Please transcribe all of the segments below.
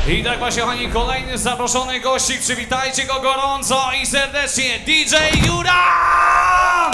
I tak właśnie, kochani, kolejny zaproszony gościk. Przywitajcie go gorąco i serdecznie, DJ Juran!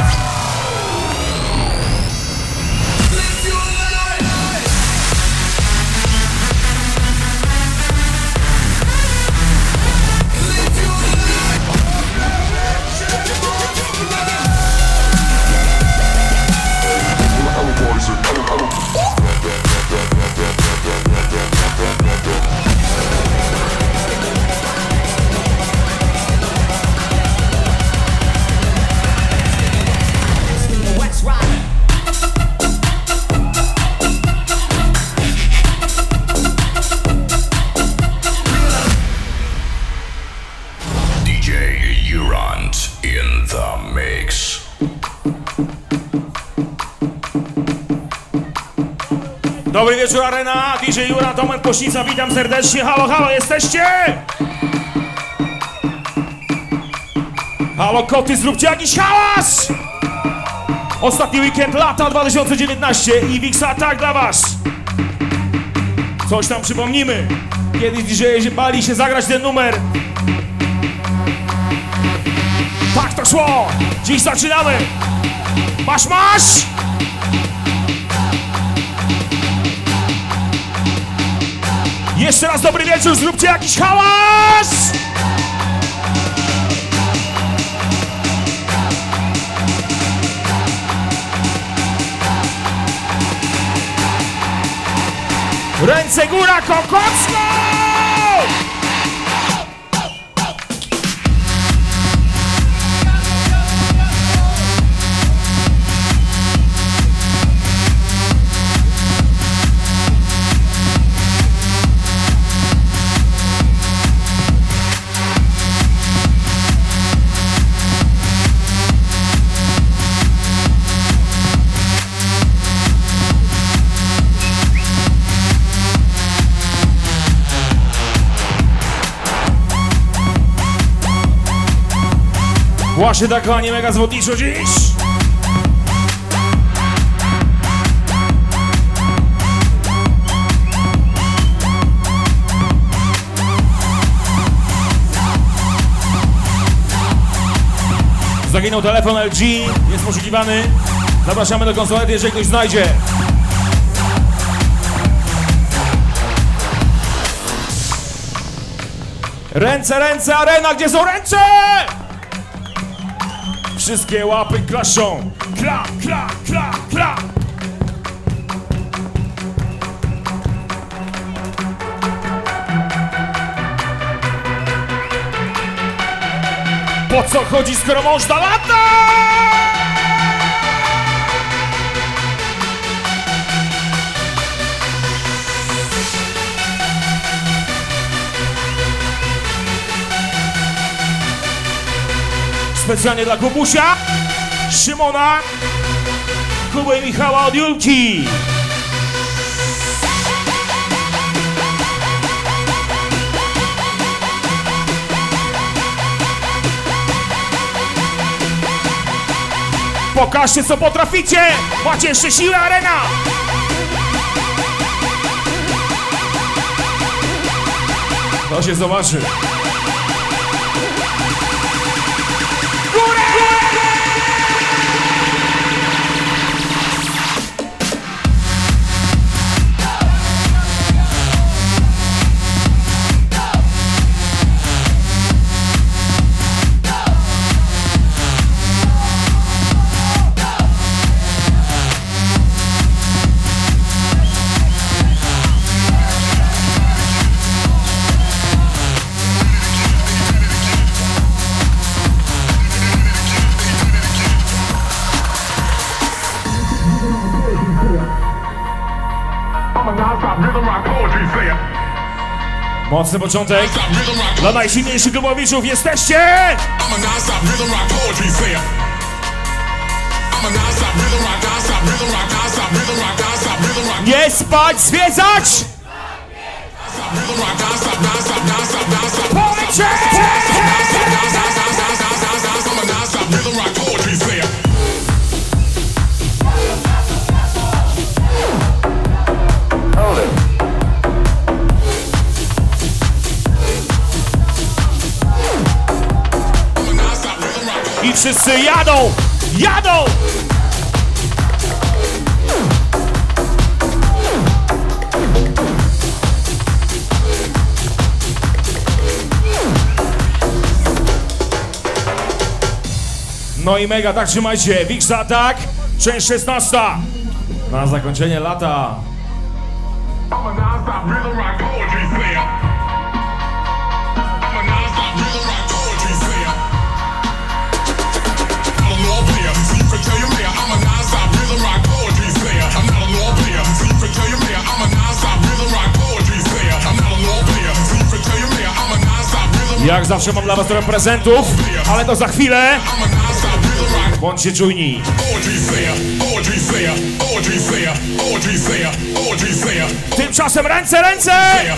Dobry wieczór, Arena, DJ Juran, Tomek Kośnica, witam serdecznie, halo, halo, jesteście? Halo, koty, zróbcie jakiś hałas! Ostatni weekend lata 2019 i Wix Attack dla was. Coś tam przypomnimy. Kiedyś DJ bali się zagrać ten numer. Tak to szło! Dziś zaczynamy! Masz, masz! Jeszcze raz dobry wieczór, zróbcie jakiś hałas! Ręce góra, kokocko! Właśnie tak, kochani, mega zwodniczo dziś! Zaginął telefon LG, jest poszukiwany. Zapraszamy do konsolety, jeżeli ktoś znajdzie. Ręce, ręce, Arena, gdzie są ręce? Wszystkie łapy klaszą. Kla, kla, kla, kla. Po co chodzi, skoro można lata? Specjalnie dla Kubusia, Szymona, Kuby i Michała od Julki. Pokażcie, co potraficie! Macie jeszcze siłę, Arena! To się zobaczy. Mocny początek dla najsilniejszych klubowiczów. Jesteście! Nie spać, zwiedzać! Polecie! wszyscy jadą! Jadą! No i mega, tak trzymajcie. Wix Attack, część 16. Na zakończenie lata. Jak zawsze mam dla was trochę prezentów, ale to za chwilę. Bądźcie czujni. Tymczasem ręce, ręce!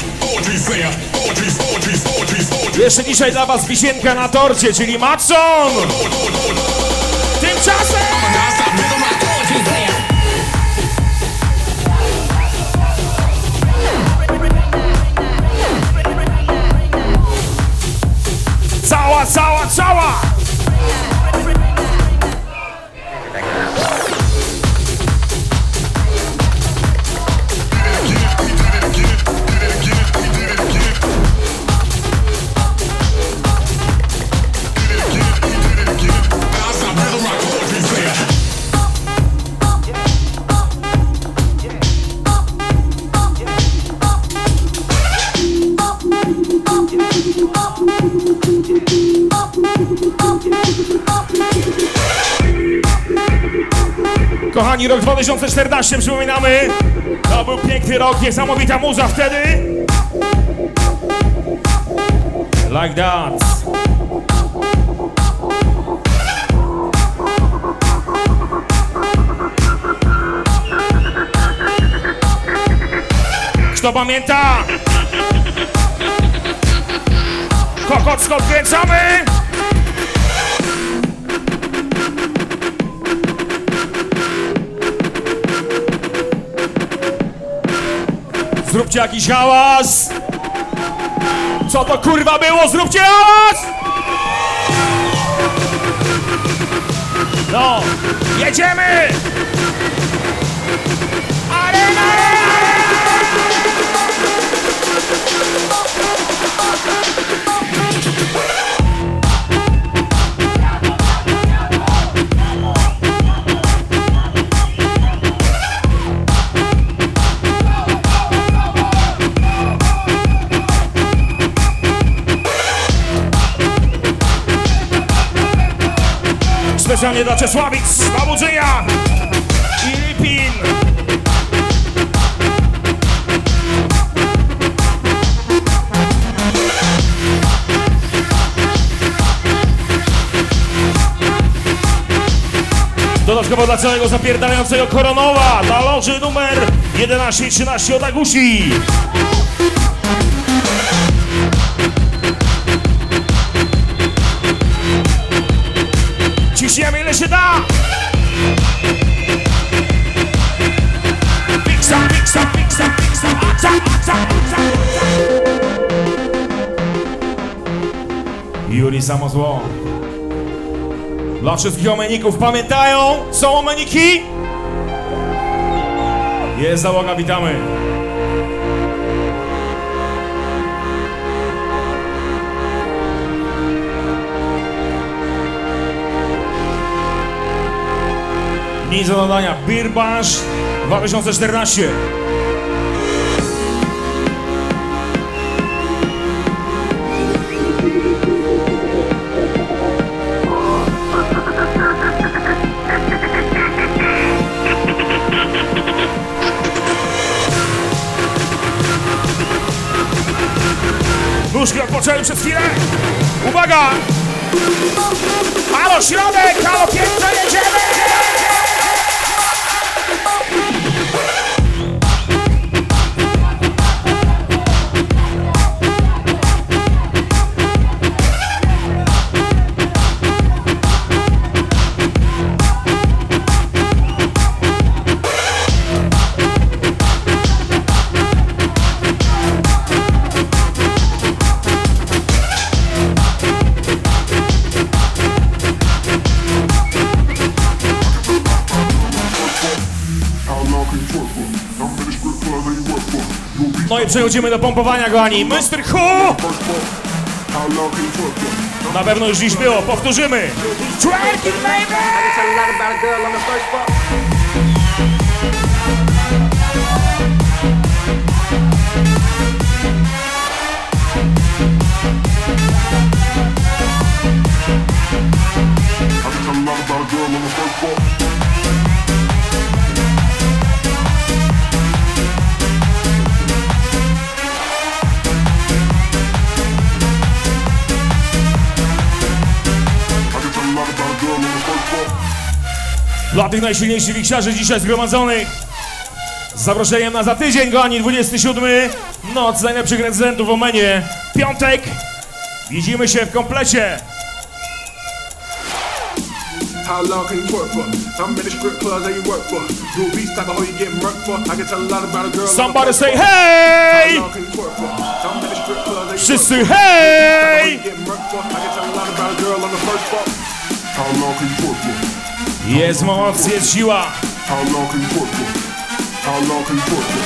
Jeszcze dzisiaj dla was wisienka na torcie, czyli Matson! Tymczasem! Cała, cała, cała! Kochani, rok 2014, przypominamy, to był piękny rok, niesamowita muza wtedy. Like that. Kto pamięta? Kokocko kręcamy! Zróbcie jakiś hałas! Co to kurwa było? Zróbcie hałas! No, jedziemy! Arena! Specjalnie dla Czesławic, Babużynia i Lipin. Dodatkowo dla całego zapierdalającego Koronowa, dla loży numer 11 i 13 od Agusi. Ciśniemy ile się da! Fixa, fixa, fixa, fixa, aca, aca, aca. Juri Samozło. Dla wszystkich omeników pamiętają? Są omeniki? Jest załoga, witamy. Dni za nadania Birbash 2014. Nóżki odpoczęły przez chwilę. Uwaga! Halo środek, halo piętro, jedziemy! No i przechodzimy do pompowania, kochani. Mr. Who! Na pewno już dziś było, powtórzymy. Twerking, baby! Dla tych najsilniejszych wiksiarzy dzisiaj zgromadzonych z zaproszeniem na za tydzień, kochani, 27. Noc najlepszych rezydentów w Omenie. Piątek. Widzimy się w komplecie. How long can you work for? I'm in the strip clubs that you work for. You a beast type of hoe you get murked for. I can tell a lot about a girl. Somebody say How hey! long can you work for? I'm in the strip clubs that you Wszyscy work for. hej! You get murked for. I can tell a lot about a girl on the first floor. How long can you work for? Jest moc, jest siła. How long can you work for? How long can you work for?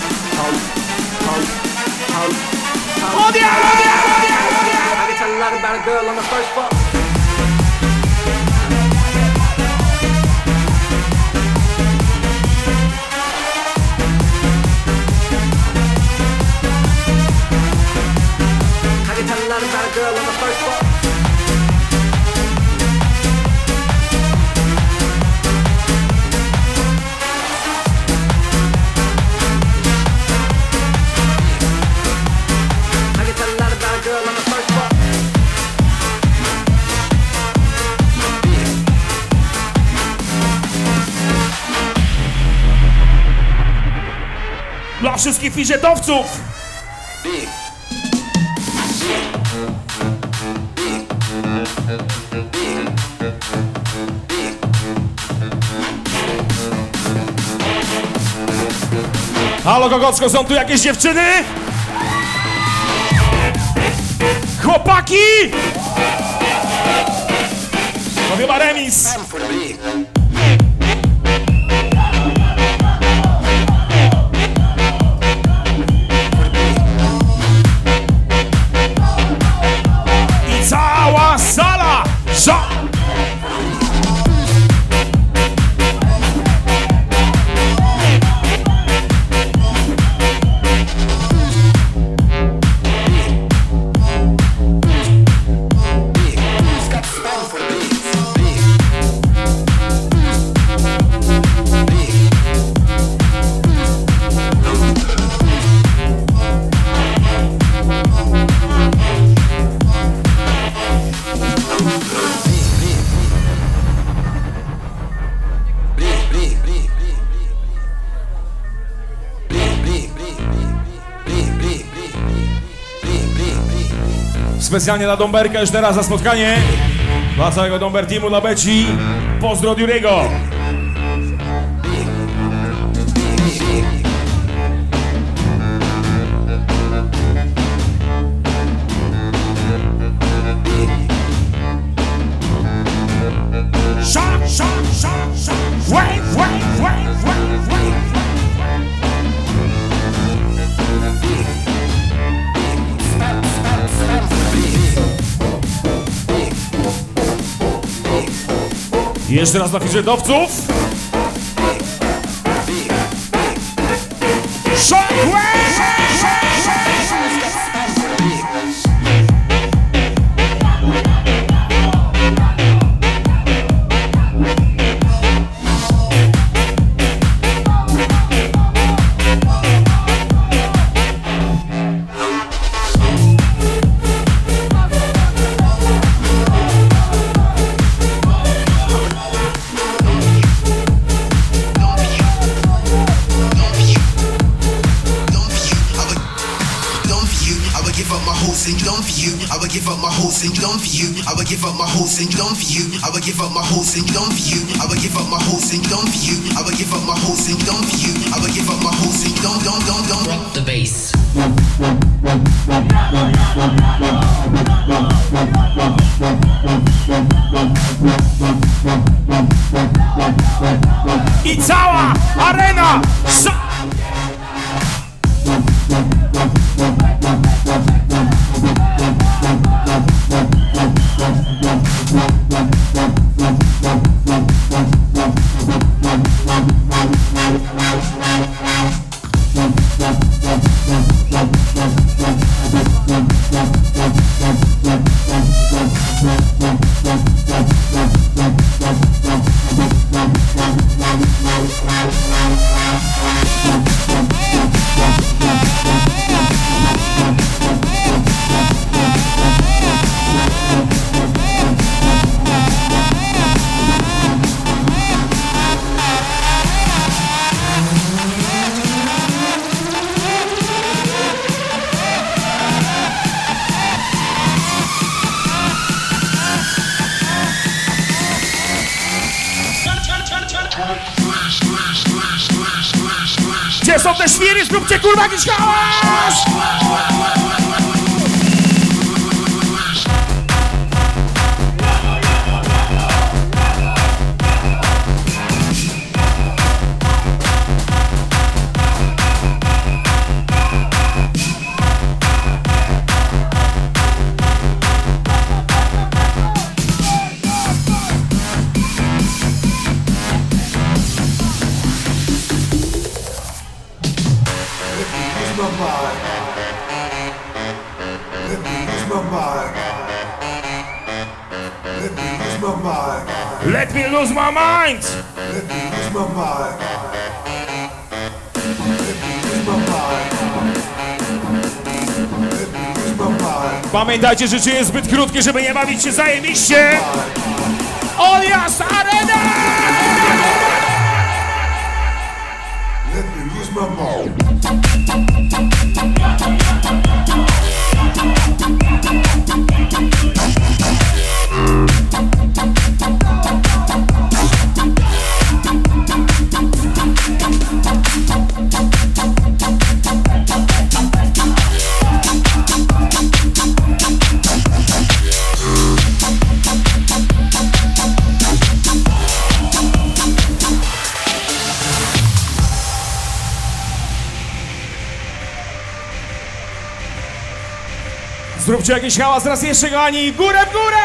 Odjazd! I can tell a lot about a girl on the first floor. I can tell a lot about a girl on the first floor. I can tell a lot about a girl on the first floor. Dla wszystkich fizetowców. Halo Gogocko, są tu jakieś dziewczyny? Chłopaki! Robię ma remis. I cała sala! Specjalnie dla Domberka już teraz za spotkanie. Dla całego Domber Teamu, dla Beci. Pozdro od Jurego. Shock, shock, shock, shock. Wave, wave, wave, wave, wave. Jeszcze raz dla fizetowców. Shockwave! give up my whole single on for you. I would give up my whole single on for you. I would give up my whole single on for you. I would give up my whole single on for you. I would give up my whole single on for you. I would give up my whole single on. Rock the bass. I cała arena! Gdzie są te świry? Zróbcie kurwa jakiś hałas! Let me lose my mind! Pamiętajcie, że życie jest zbyt krótkie, żeby nie bawić się zajebiście! Olias Arena! Let me lose my mind. Zróbcie jakiś hałas, raz jeszcze kochani, górę w górę!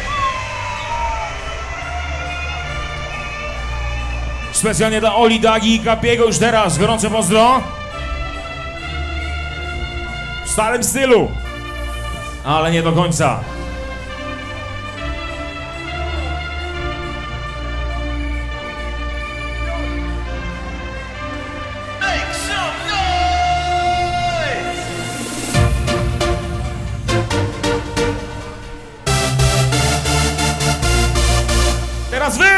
Specjalnie dla Oli, Dagi i Kapiego już teraz, gorące pozdro. W starym stylu, ale nie do końca. Teraz wy!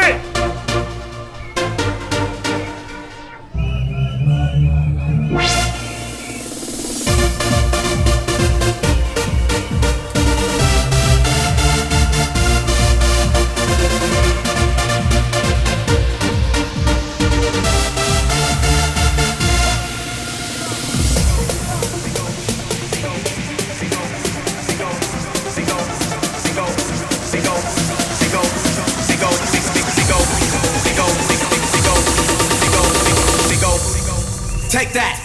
Take that.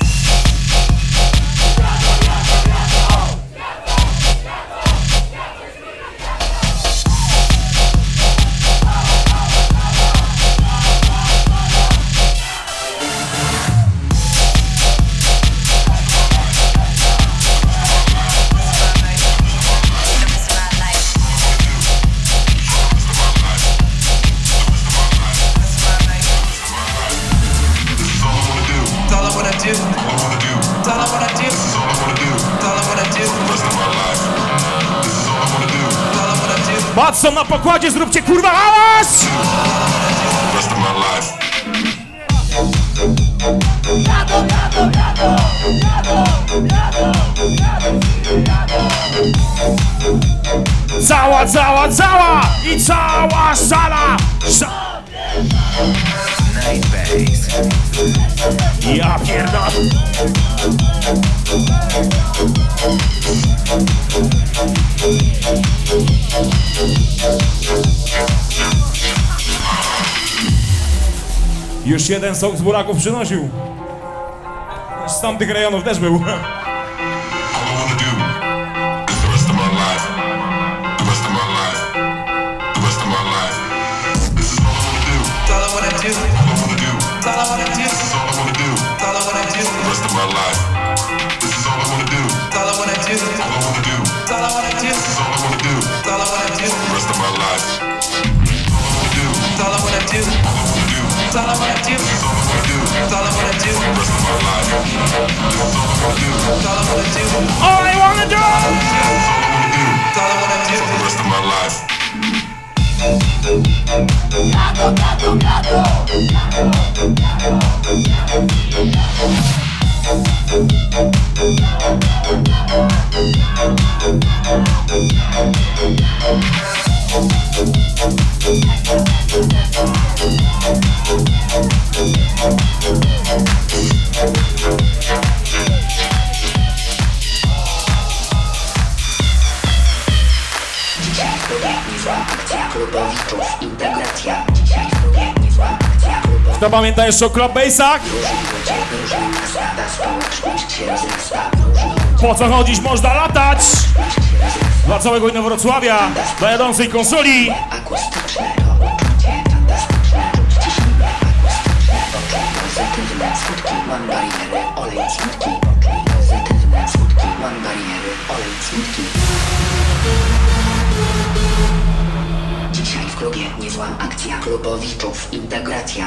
Patrzą na pokładzie, zróbcie kurwa hałas! Cała i cała sala! Ja pierdolę! Już jeden sok z buraków przynosił. Z tamtych rejonów też był. All I wanna do. Dzisiaj w klubie niezła akcja klubowiczów, integracja. Dzisiaj w klubie niezła akcja klubowiczów. Kto pamięta jeszcze o Club Bassach? Różni ludzie, różne miasta, ta społeczność się rozrasta. Różni ludzie, Po co chodzić, można latać! się rozrasta. Dla całego Inowrocławia, dla jadącej konsoli. Akustyczne to uczucie fantastyczne. Czuć ciśnienie akustyczne. Poczuj pozytywne skutki. Mam bariery, olej smutki. Poczuj pozytywne skutki. Mam bariery, olej smutki. Dzisiaj w klubie niezła akcja klubowiczów, integracja.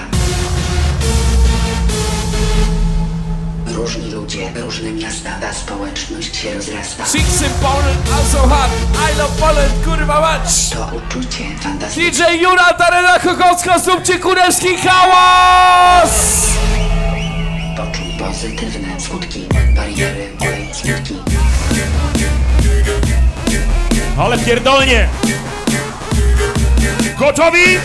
Różni ludzie, różne miasta, ta społeczność się rozrasta. Chicks in Poland also hot. I love Poland, kurwa mać! To uczucie fantastyczne. DJ Jura, Arena Chokocka, zróbcie kurewski hałas! Poczuj pozytywne skutki. Bariery, olej smutki. Ale pierdolnie! Gotowi?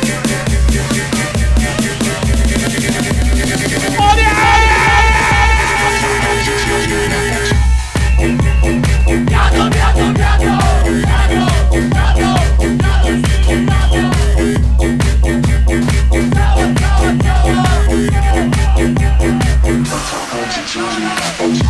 Po co chodzić można latać?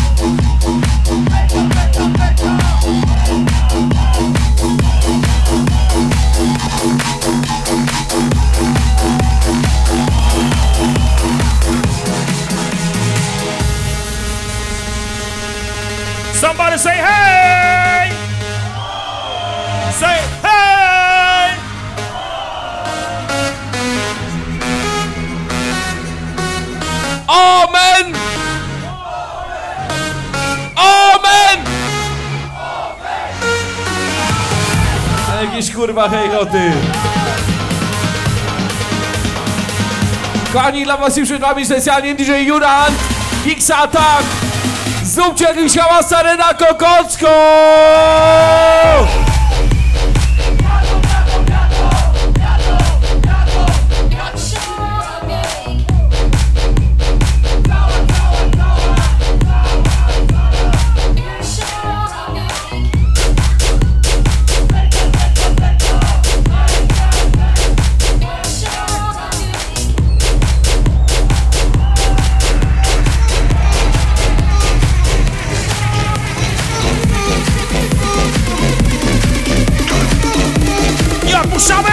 Somebody say hey! Say hey! Amen! Amen! A jakieś kurwa hejloty. Kochani, dla was już przed wami specjalnie DJ Juran, X Attack. Zróbcie jakiś hałas, Arena Kokocko! Nie odpuszczamy!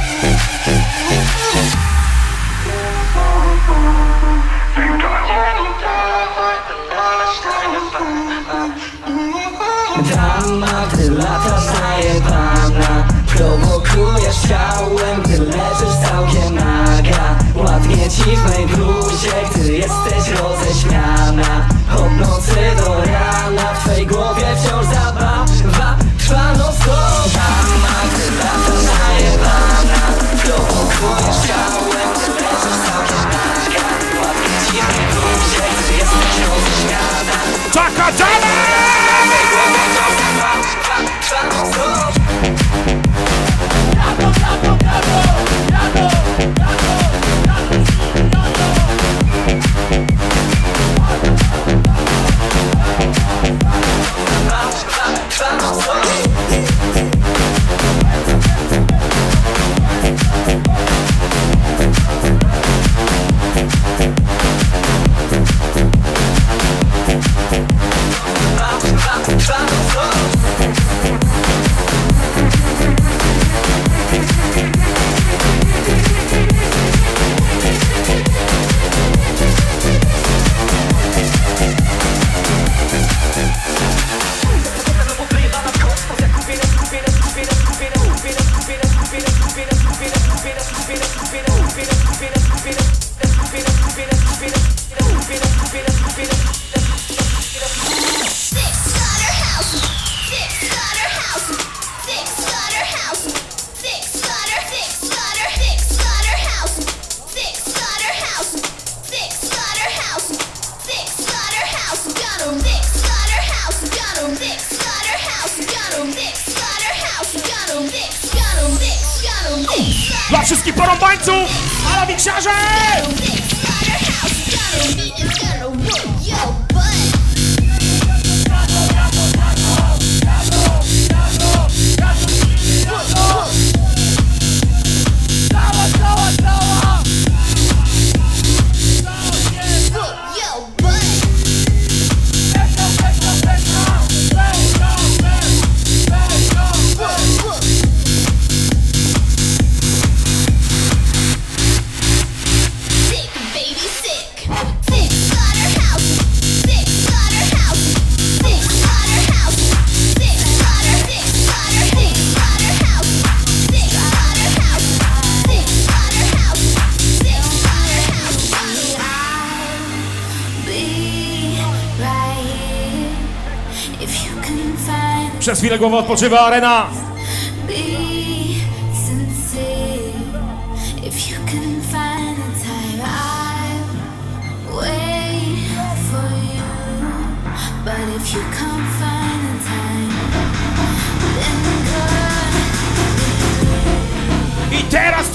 Dama, gdy latasz najebana, prowokujesz ciałem, gdy leżysz całkiem naga. Ładnie ci w mej bluzie, gdy jesteś roześmiana. Od nocy do rana w twej głowie wciąż zabawa trwa non-stop. Dama, gdy latasz najebana, prowokujesz ciałem, gdy leżysz całkiem naga. Ładnie ci w mej bluzie, gdy jesteś roześmiana. Czaka, czaka! wszystkich porąbańców! Halo, wiksiarze! Przez chwilę głowa odpoczywa, arena! I teraz!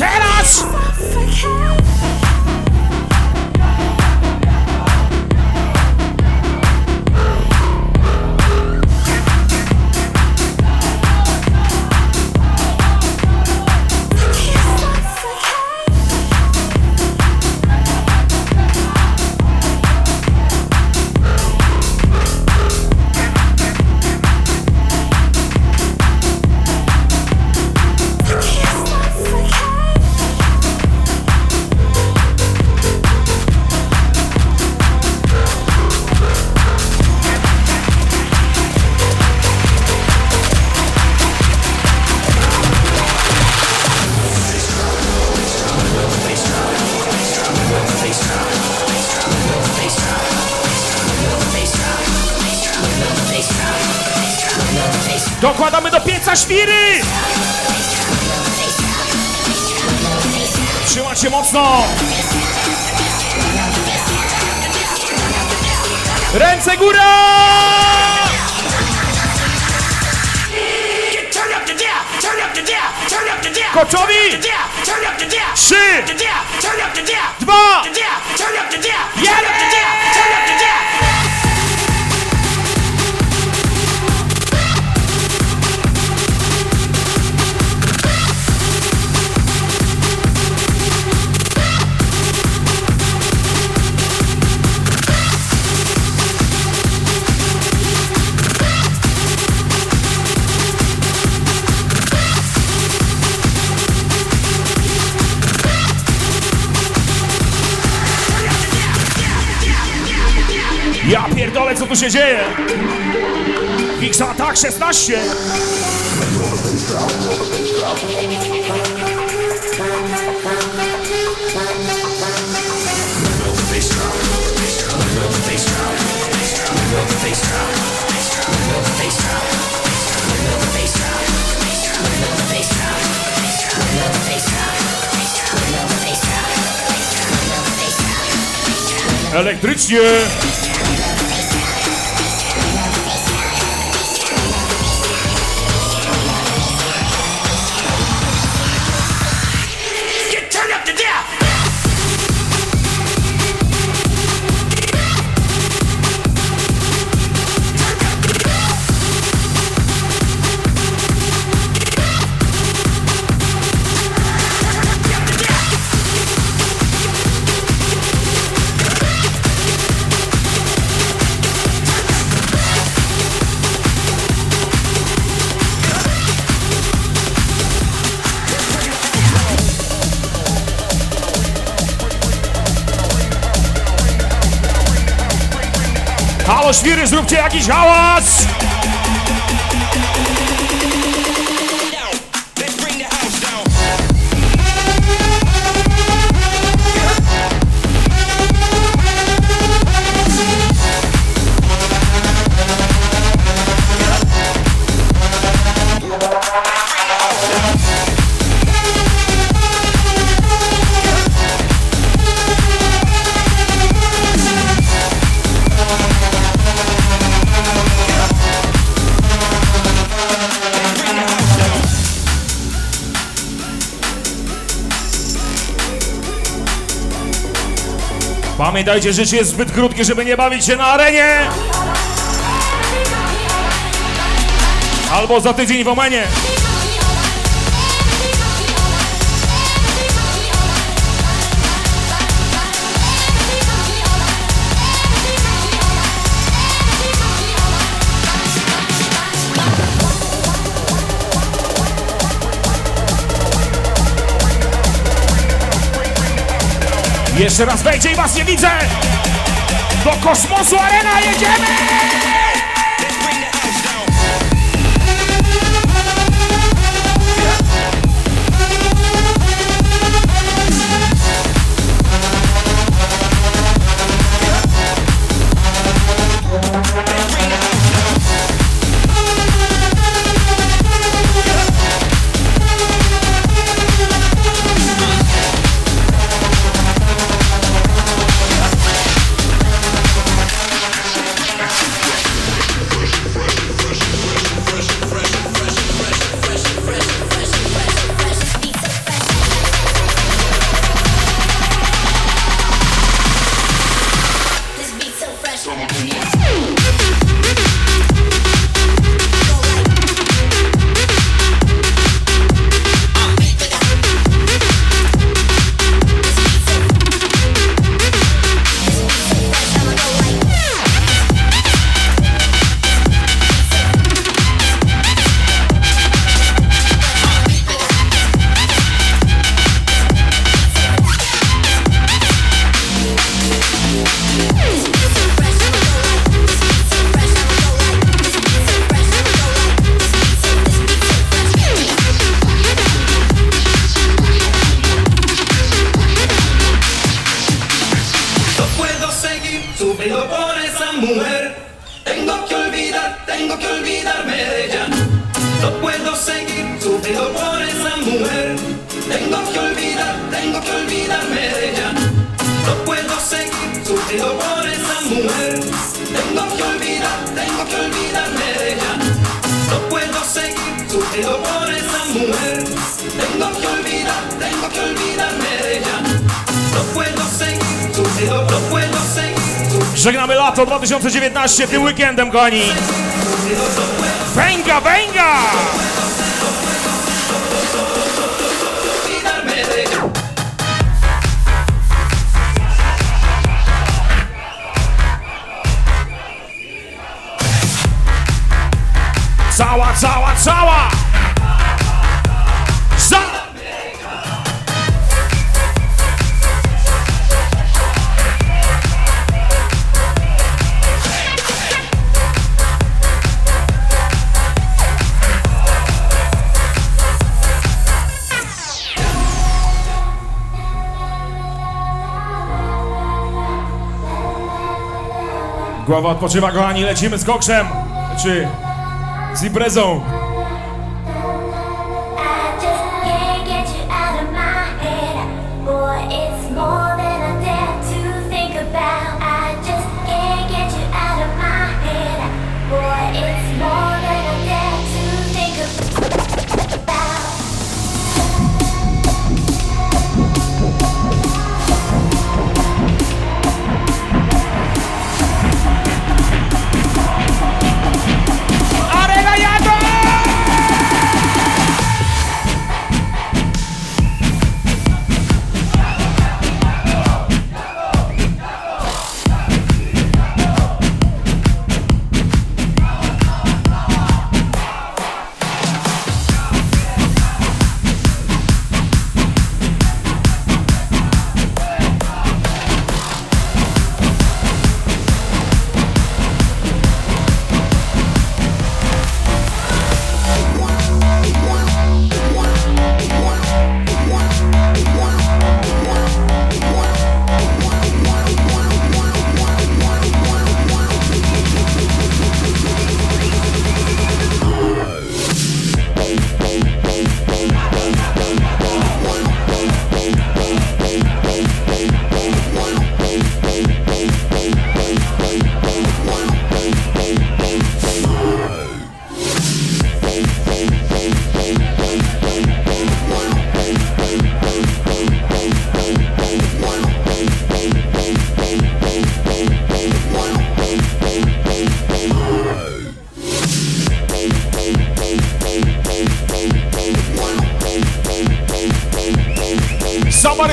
Dokładamy do pieca świry! Trzymać się mocno! Ręce góra! Koczowi! 3, 2, 1! Ja pierdolę, co tu się dzieje? X Attack 16! Elektrycznie! Halo, świry, zróbcie jakiś hałas! Pamiętajcie, życie jest zbyt krótkie, żeby nie bawić się na arenie! Albo za tydzień w Omenie! Jeszcze raz wejdzie i was nie widzę! Do kosmosu arena jedziemy! Żegnamy lato 2019 tym weekendem, kochani! Venga, venga! Cała! Za! Głowa odpoczywa, kochani, lecimy z koksem, czy z imprezą. Arena jadą!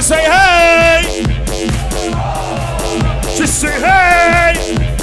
say hej! Wszyscy hej!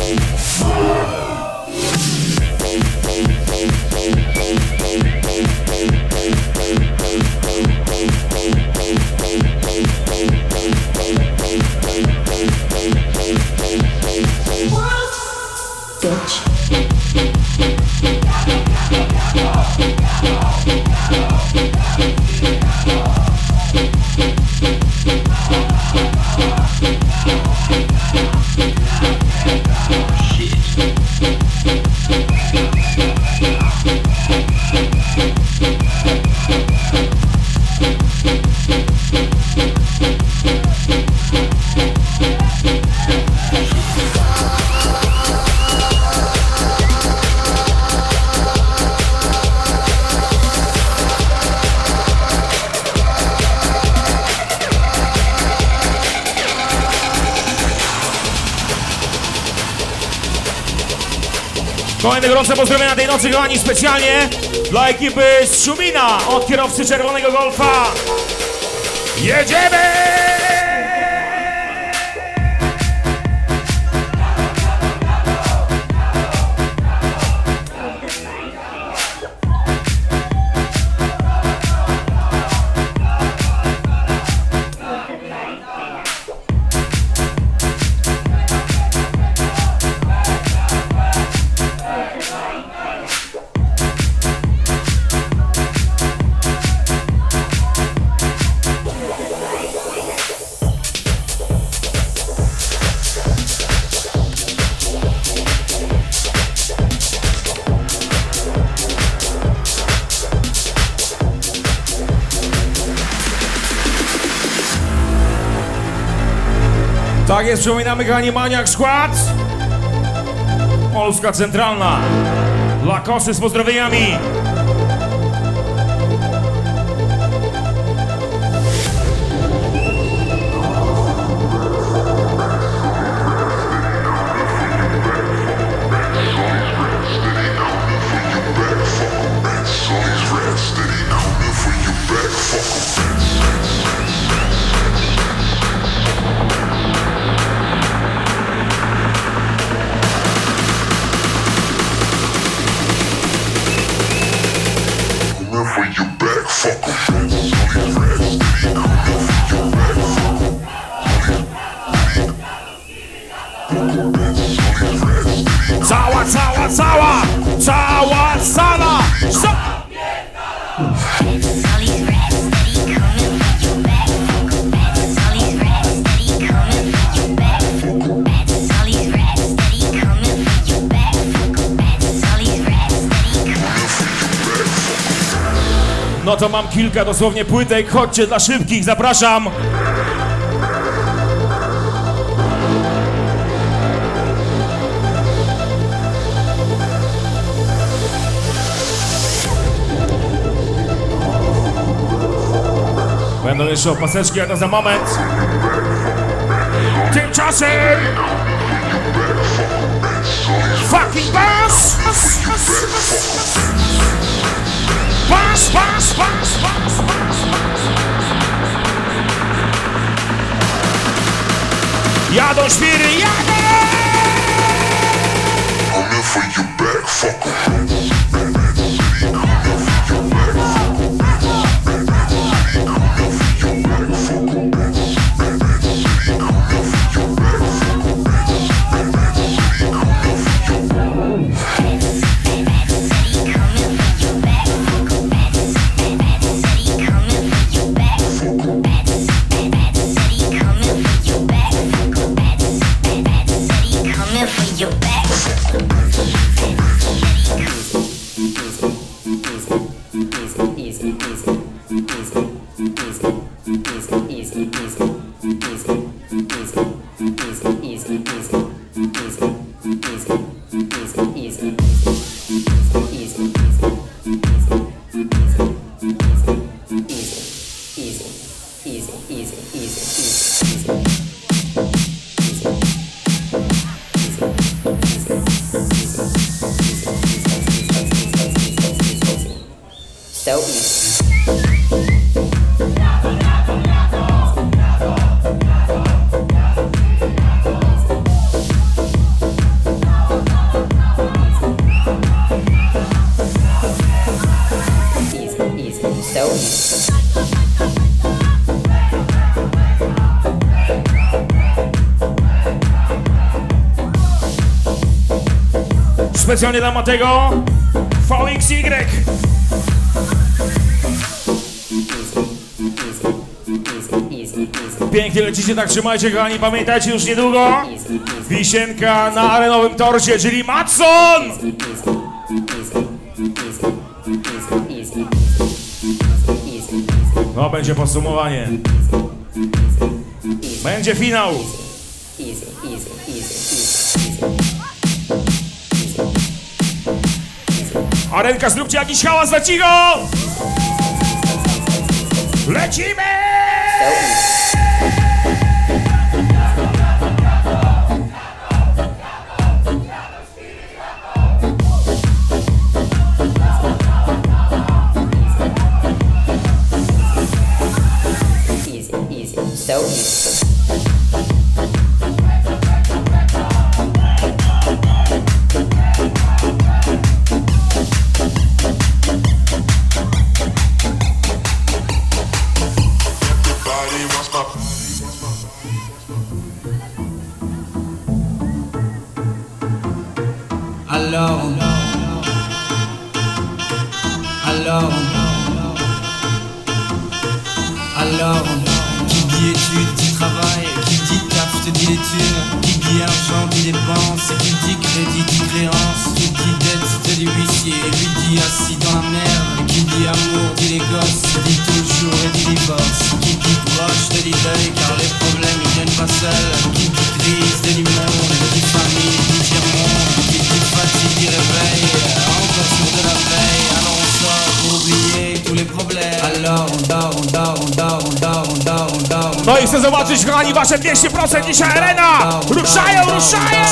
Kolejne gorące pozdrowienia tej nocy, kochani, specjalnie dla ekipy z Szumina od kierowcy Czerwonego Golfa. Jedziemy! Tak jest, przypominamy, kochani, Maniak Skład. Polska Centralna. Dla Kosy z pozdrowieniami. Cała sala! No to mam kilka dosłownie płytek, chodźcie dla szybkich, zapraszam! Będą jeszcze opaseczki, a to za moment. Tymczasem... Fucking bass! Bass, bass, bass, bass, bass. Jadą świry, jadą! Coming for your back, fucker. So easy. specjalnie dla Matego. VXY. Pięknie lecicie, tak trzymajcie, kochani. Pamiętajcie, już niedługo wisienka na arenowym torcie, czyli Matson! No, będzie podsumowanie. Będzie finał. Arenka, zróbcie jakiś hałas dla cicho! Lecimy! So easy. Alors, qui dit études, dit travail, qui dit taf, je te dis les thunes, qui dit argent, dit dépenses, qui dit crédit, dit créance, qui dit dette, je te dis huissier, lui dit assis dans la merde, qui dit amour, dit les gosses, dit toujours et dit divorce, qui dit proche, te dit deuil, car les problèmes ils viennent pas seuls, qui dit crise, te dit monde, dit famille, dit tiers-monde, qui dit fatigue, dit réveil, encore sur de la veille, alors on sort pour oublier tous les problèmes, alors on dort, on dort, on dort, on dort, on dort, on dort. No i chcę zobaczyć, kochani, wasze 200% dzisiaj arena! Ruszają, ruszają!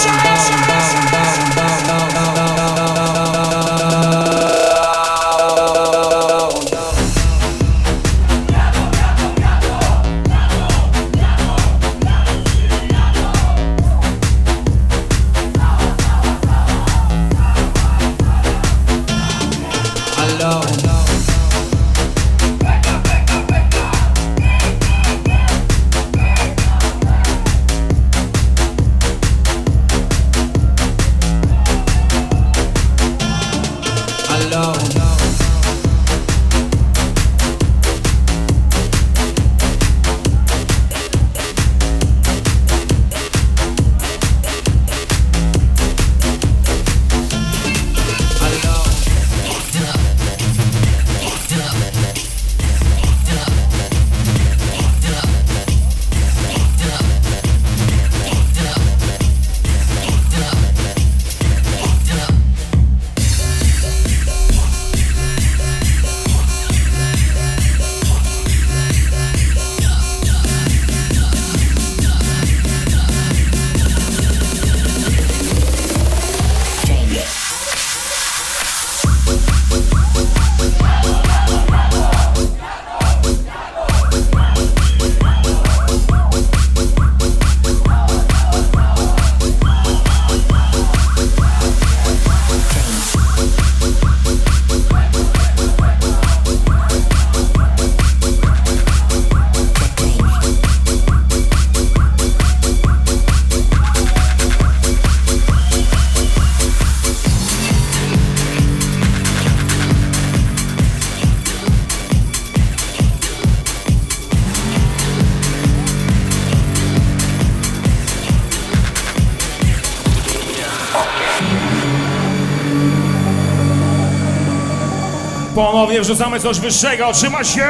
Ponownie wrzucamy coś wyższego, trzyma się!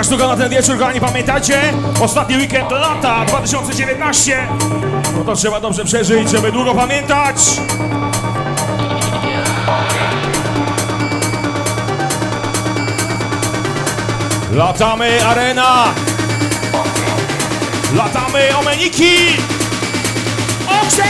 Ostatnia sztuka na ten wieczór, kochani, pamiętajcie? Ostatni weekend lata 2019. No to trzeba dobrze przeżyć, żeby długo pamiętać. Latamy arena. Latamy omeniki. Okrzyk!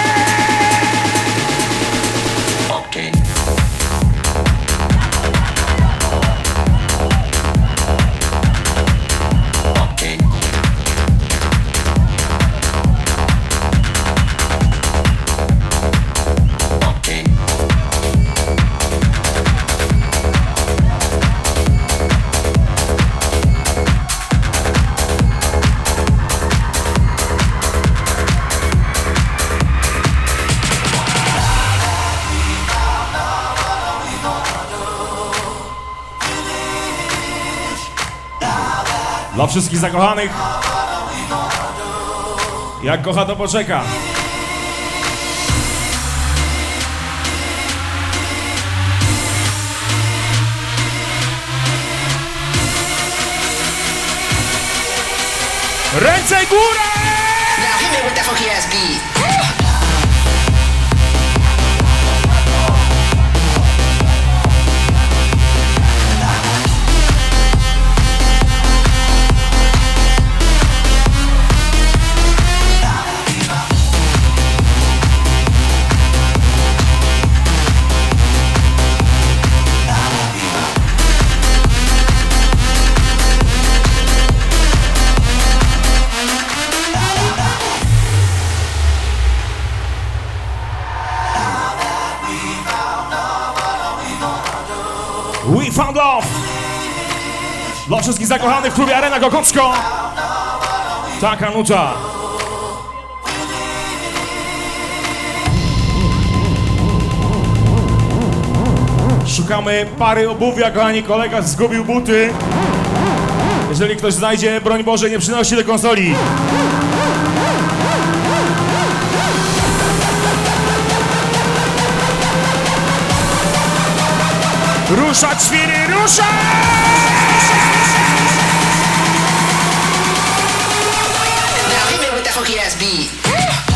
Dla wszystkich zakochanych. Jak kocha, to poczeka. Ręce w górę! Now hit me with that funky ass beat. We found love! Dla wszystkich zakochanych w klubie Arena Kokocko. Taka nuta. Szukamy pary obuwia, kochani, kolega zgubił buty. Jeżeli ktoś znajdzie, broń Boże, nie przynosi do konsoli. Ruszać świry, ruszać! Now hit me with that funky ass beat.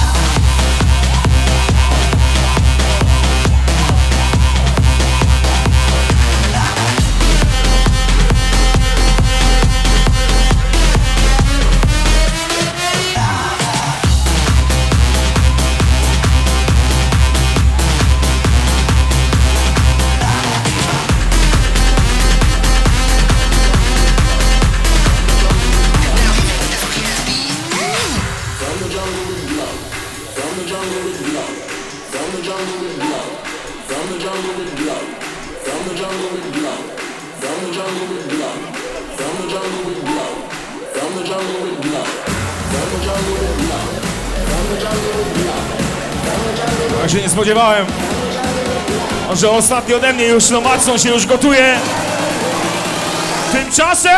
Ja się nie spodziewałem, że ostatni ode mnie już no Matson się już gotuje. Tymczasem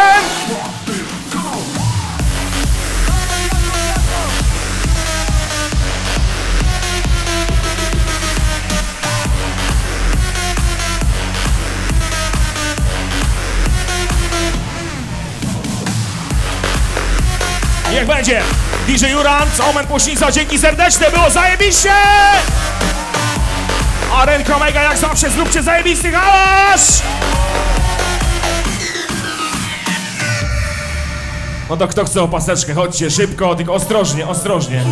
niech będzie DJ Jurand, Omen Puśnica, dzięki serdeczne, było zajebiście! Arenka Mega, jak zawsze, zróbcie zajebisty hałas! No to kto chce opaseczkę, chodźcie szybko, tylko ostrożnie, ostrożnie.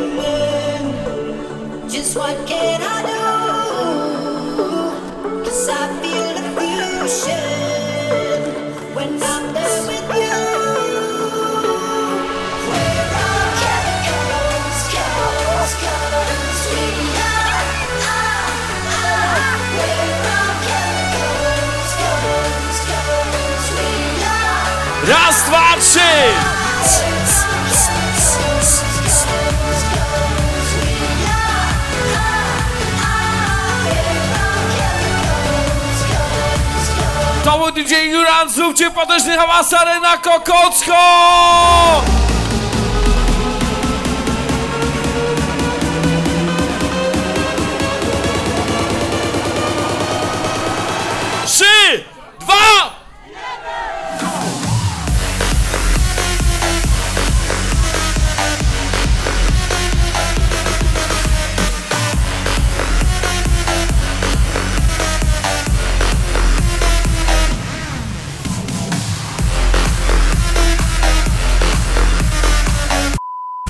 Just what can I do? 'Cause I feel the fusion when I'm there with you. We're all chemicals, chemicals, chemicals, sweetheart. We're all chemicals, chemicals, chemicals, sweetheart. Raz, dwa, trzy! To był DJ Juran, zróbcie potężny hałas, Arena Kokocko!